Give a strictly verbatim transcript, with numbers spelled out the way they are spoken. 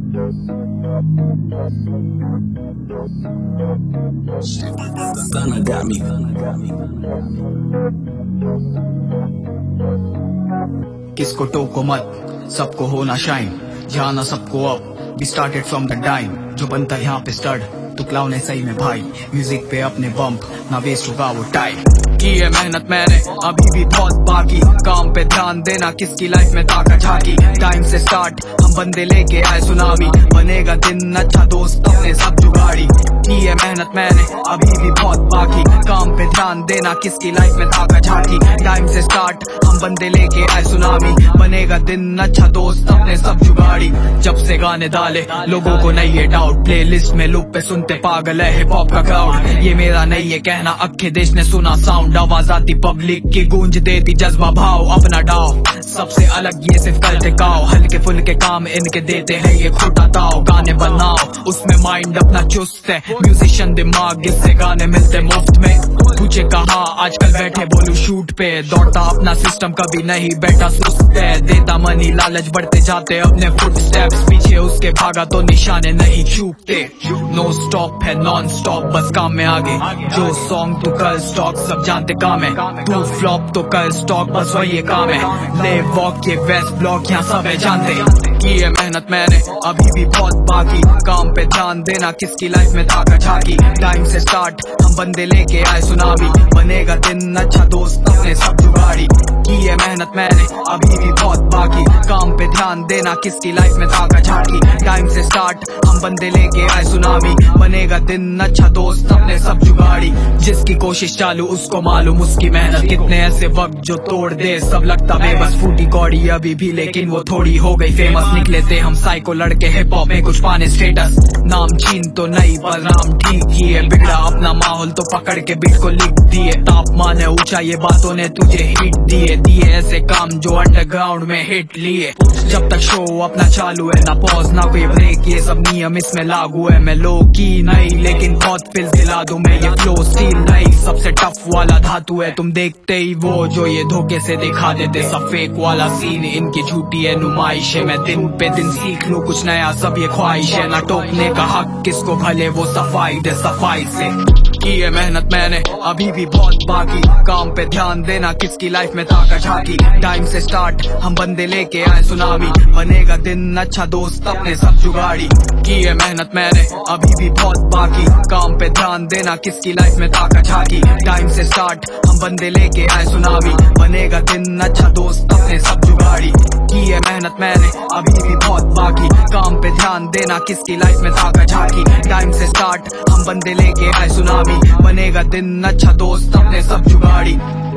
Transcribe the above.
Gunna got me. किसको टोको मत, सबको होना शाइन, जाना सबको अब, we started from the dime, जो बनता यहाँ पे स्टड, तो क्लाउन है सही में भाई, म्यूजिक पे अपने बम्प, ना वेस्ट होगा वो टाइम। की है मेहनत मैंने, अभी भी बहुत बाकी, काम पे ध्यान देना किसकी लाइफ में ताकत झाकी, टाइम से स्टार्ट, हम बंदे लेके आए सुनामी, बनेगा दिन अच्छा दोस्त अपने सब जुगाड़ी। की है मेहनत मैंने, अभी भी बहुत बाकी, काम पे ध्यान देना किसकी लाइफ में ताकत झाकी, टाइम से स्टार्ट, हम बंदे लेके आए सुनामी, बनेगा दिन अच्छा दोस्त अपने सब जुगाड़ी। जब से गाने डाले लोगों को नहीं है डाउट, प्लेलिस्ट में लूप पे सुनते पागल है हिप हॉप का क्राउड, ये मेरा नहीं है कहना, अक्खे देश ने सुना साउंड, आवाज आती पब्लिक की गूंज देती जज्बा भाव, अपना डाव सबसे अलग ये सिर्फ कर टिकाओ, हल्के फुल्के काम इनके देते हैं ये खोटा ताओ, गाने बनाओ उसमें माइंड अपना चुस्त है, म्यूजिशियन दिमाग इससे गाने मिलते मुफ्त में, तुझे कहा आजकल बैठे बोलू शूट पे, दौड़ता अपना सिस्टम कभी नहीं बैठा सुस्त है, देता मनी लालच बढ़ते जाते अपने फुट स्टेप्स, पीछे उसके भागा तो निशाने नहीं चूकते, नो स्टॉप है नॉन स्टॉप बस काम में आगे, जो सॉन्ग तू कर स्टॉक सब जानते काम है, तू फ्लॉप तो कर स्टॉक बस वही ये काम है, ले वॉक ये वेस्ट ब्लॉक यहाँ सब है जानते, की है मेहनत मैंने अभी भी बहुत बाकी, काम पे ध्यान देना किसकी लाइफ में ताकत झाकी, टाइम से स्टार्ट हम बंदे लेके आए सुनामी, बनेगा दिन अच्छा दोस्त अपने सब जुगाड़ी। की है मेहनत मैंने अभी भी बहुत बाकी, काम पे ध्यान देना किसकी लाइफ में ताकत झाकी, टाइम से स्टार्ट हम बंदे लेके आए सुनामी, बनेगा दिन अच्छा दोस्त अपने सब जुगाड़ी। जिसकी कोशिश चालू उसको मालूम उसकी मेहनत, कितने ऐसे वक्त जो तोड़ दे सब लगता बेबस, फूटी कौड़ी अभी भी लेकिन वो थोड़ी हो गई फेमस, निकले थे हम साइको लड़के हिप हॉप में कुछ पाने स्टेटस, नाम चीन तो नहीं पर नाम ठीक किए, बिगड़ा अपना माहौल तो पकड़ के बीट को लिख दिए, तापमान है ऊंचा ये बातों ने तुझे हिट दिए, दिए ऐसे काम जो अंडरग्राउंड में हिट लिए, जब तक शो अपना चालू है ना पॉज ना कोई ब्रेक, ये सब नियम इसमें लागू है, मैं लो की नहीं लेकिन बहुत फिल्स दिला दूं मैं, ये फ्लो स्टील नहीं सबसे टफ वाला धातु है, तुम देखते ही वो जो ये धोखे से दिखा देते सब फेक वाला सीन, इनकी झूठी है नुमाइश है, मैं दिन पे दिन सीख लूं कुछ नया सब ये ख्वाहिश है, ना टोकने का हक किसको भले वो सफाई दे सफाई से। की है मेहनत मैंने अभी भी बहुत बाकी, काम पे ध्यान देना किसकी लाइफ में ताकत झाकी, टाइम से स्टार्ट हम बंदे लेके आए सुनामी, बनेगा दिन अच्छा दोस्त अपने सब जुगाड़ी। की है मेहनत मैंने अभी भी बहुत बाकी, काम पे ध्यान देना किसकी लाइफ में ताकत झाकी, टाइम से स्टार्ट हम बंदे लेके आए सुनामी, बनेगा दिन अच्छा दोस्त अपने सब जुगाड़ी। की है मेहनत मैंने अभी भी बहुत बाकी, काम पे ध्यान देना किसकी लाइफ में ताकत झाकी, टाइम से स्टार्ट हम बंदे लेके आए सुनामी, बनेगा दिन अच्छा दोस्त अपने सब जुगाड़ी।